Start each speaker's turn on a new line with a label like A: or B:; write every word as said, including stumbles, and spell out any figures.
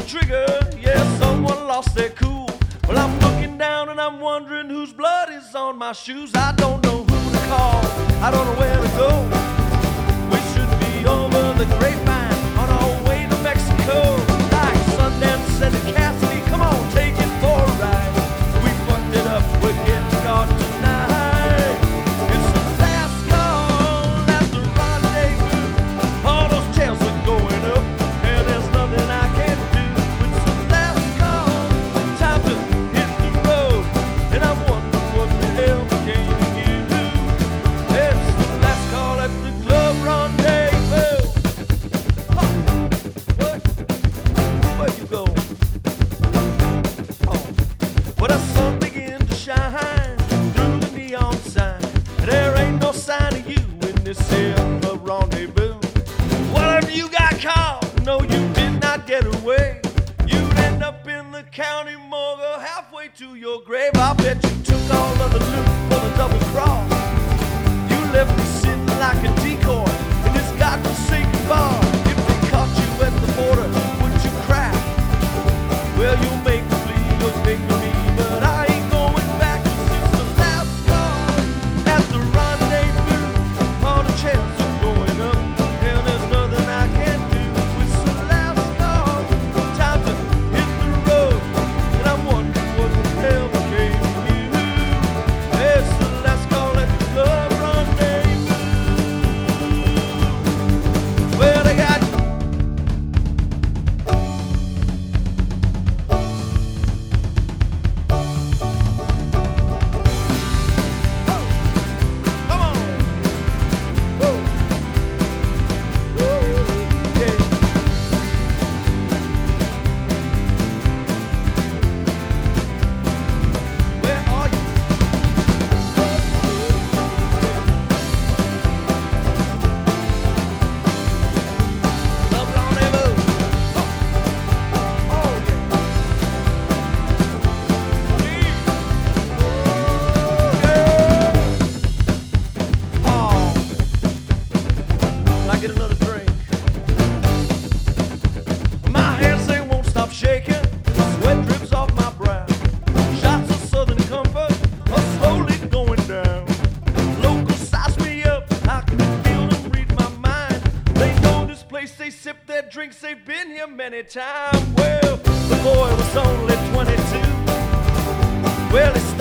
A: the trigger, yeah, someone lost their cool. Well, I'm looking down and I'm wondering whose blood is on my shoes. I don't know who to call, I don't know where to go. We should be over the grapevine on our way to Mexico. Like Sundance and Cassidy, come on, take it for a ride. We fucked it up, we're getting caught tonight. It's the last call, that's the rendezvous. All those tails are going up, and there's nothing I can do. It's the last call, time to hit the road, and I'm wondering what the hell became of you. It's the last call at the club rendezvous. Oh, what? Where you go? Oh, well, the sun began to shine through the neon sign. There ain't no sign of you in this here club rendezvous. What if you got caught? No, you did not get away. You'd end up in the county morgue or halfway to your grave. I bet you took all of the loot for the double cross. You left me sitting like a decoy in this godforsaken bar. If they caught you at the border, would you cry? Well, you'll make me bleed, you'll make me, but I ain't going back. 'Cause it's the last call at the rendezvous. All the chairs are going up, and there's nothing I can do. It's the last call, time to hit the road, and I'm wondering what the hell became of you. It's the last call at the club rendezvous. Well, they got Come on. Woo. Woo. Yeah. Where are you? Club rendezvous. Oh, oh yeah. Oh, can I get another drink? My hands, they won't stop shaking. Sweat drips off my brow. Shots of Southern Comfort are slowly going down. Locals size me up. I can feel them read my mind. They know this place, they sip their drinks. They've been here many times. Well, the boy was only twenty-two. Well, he